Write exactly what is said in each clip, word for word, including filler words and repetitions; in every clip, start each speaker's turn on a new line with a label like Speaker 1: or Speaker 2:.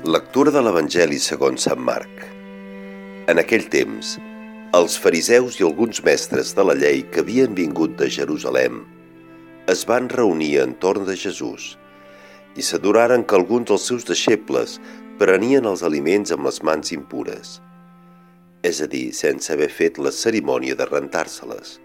Speaker 1: Lectura de l'Evangeli segons Sant Marc. En aquell temps, els fariseus i alguns mestres de la llei que havien vingut de Jerusalem es van reunir entorn de Jesús i s'adoraren que alguns dels seus deixebles prenien els aliments amb les mans impures, és a dir, sense haver fet la cerimònia de rentar-se-les.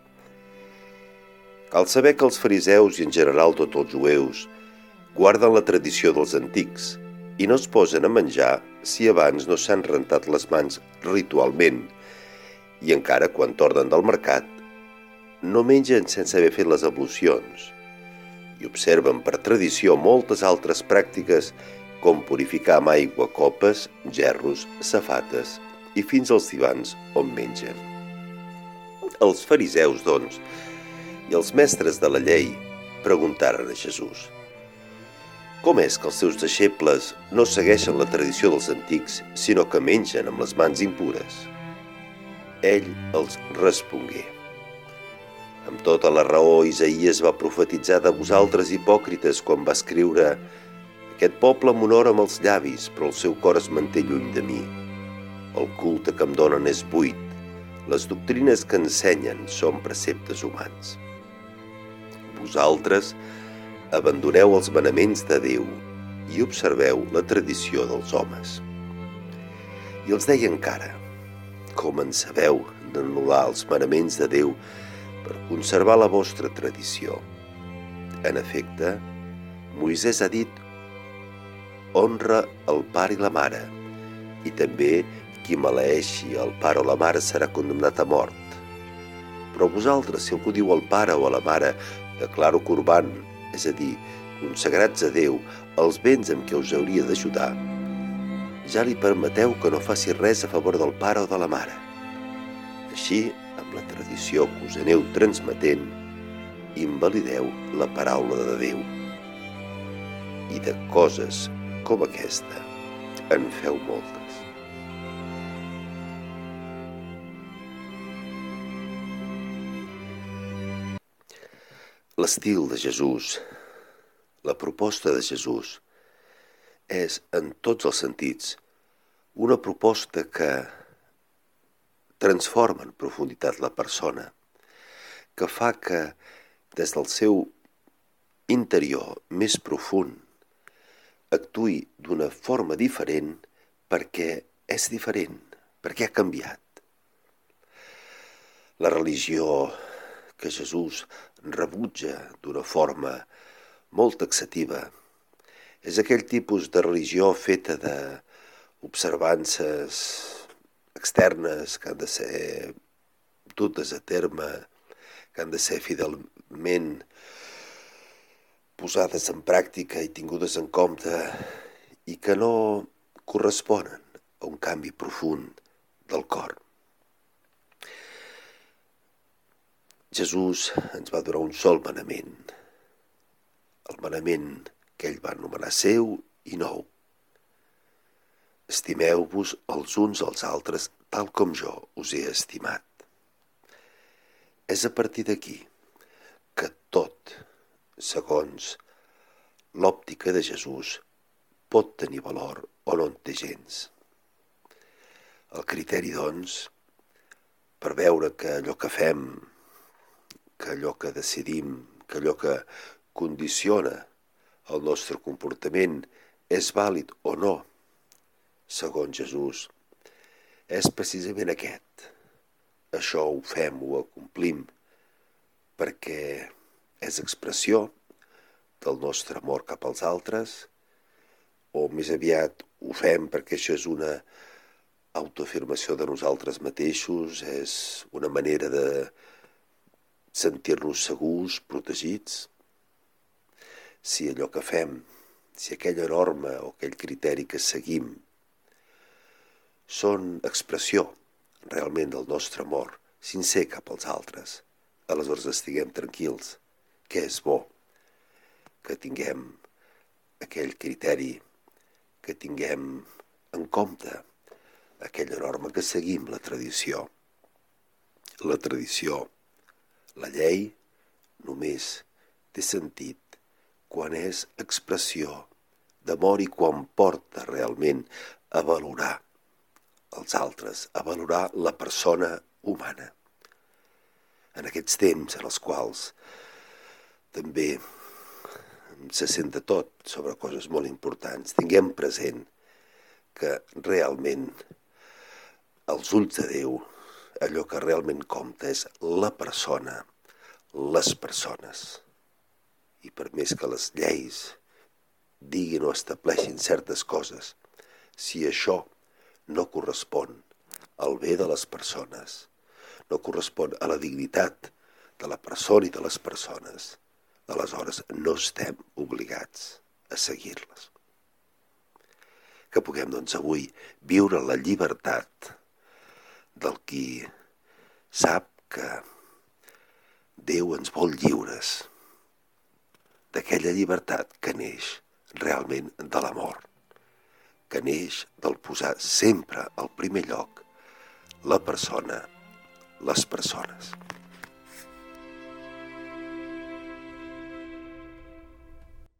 Speaker 1: Cal saber que els fariseus i en general tots els jueus guarden la tradició dels antics i no es posen a menjar si abans no s'han rentat les mans ritualment, i encara quan tornen del mercat no mengen sense haver fet les ablucions, i observen per tradició moltes altres pràctiques com purificar amb aigua copes, gerros, safates i fins als divans on mengen. Els fariseus, doncs, i els mestres de la llei preguntaren a Jesús: com és que els seus deixebles no segueixen la tradició dels antics, sinó que mengen amb les mans impures? Ell els respongué: amb tota la raó Isaïes va profetitzar de vosaltres hipòcrites quan va escriure: aquest poble m'honora amb els llavis, però el seu cor es manté lluny de mi. El culte que em donen és buit, les doctrines que ensenyen són preceptes humans. Vosaltres abandoneu els manaments de Déu i observeu la tradició dels homes. I els deia encara: com en sabeu d'anul·lar els manaments de Déu per conservar la vostra tradició? En efecte, Moisès ha dit: honra el pare i la mare, i també qui maleeixi el pare o la mare serà condemnat a mort. Però vosaltres, si algú diu al pare o a la mare: declaro corban, és a dir, consagrats a Déu, els béns amb què us hauria d'ajudar, ja li permeteu que no faci res a favor del pare o de la mare. Així, amb la tradició que us aneu transmetent, invalideu la paraula de Déu. I de coses com aquesta en feu moltes. L'estil de Jesús, la proposta de Jesús, és, en tots els sentits, una proposta que transforma en profunditat la persona, que fa que, des del seu interior més profund, actuï d'una forma diferent perquè és diferent, perquè ha canviat. La religió que Jesús rebutja d'una forma molt taxativa és aquell tipus de religió feta d'observances externes que han de ser dutes a terme, que han de ser fidelment posades en pràctica i tingudes en compte i que no corresponen a un canvi profund del cor. Jesús ens va donar un sol manament, el manament que ell va anomenar seu i nou. Estimeu-vos els uns als altres tal com jo us he estimat. És a partir d'aquí que tot, segons l'òptica de Jesús, pot tenir valor o no en té gens. El criteri, doncs, per veure que allò que fem, que allò que decidim, que allò que condiciona el nostre comportament és vàlid o no, segons Jesús, és precisament aquest. Això ho fem, ho acomplim, perquè és expressió del nostre amor cap als altres, o més aviat ho fem perquè això és una autoafirmació de nosaltres mateixos, és una manera de sentir-nos segurs, protegits. Si allò que fem, si aquella norma o aquell criteri que seguim són expressió realment del nostre amor sincer cap als altres, aleshores estiguem tranquils, que és bo que tinguem aquell criteri, que tinguem en compte aquella norma, que seguim la tradició. La tradició, la llei, només té sentit quan és expressió d'amor i quan porta realment a valorar els altres, a valorar la persona humana. En aquests temps en els quals també se sent de tot sobre coses molt importants, tinguem present que realment als ulls de Déu allò que realment compta és la persona, les persones. I per més que les lleis diguin o estableixin certes coses, si això no correspon al bé de les persones, no correspon a la dignitat de la persona i de les persones, aleshores no estem obligats a seguir-les. Que puguem, doncs, avui viure la llibertat del qui sap que Déu ens vol lliures, d'aquella llibertat que neix realment de l'amor, que neix del posar sempre al primer lloc la persona, les persones.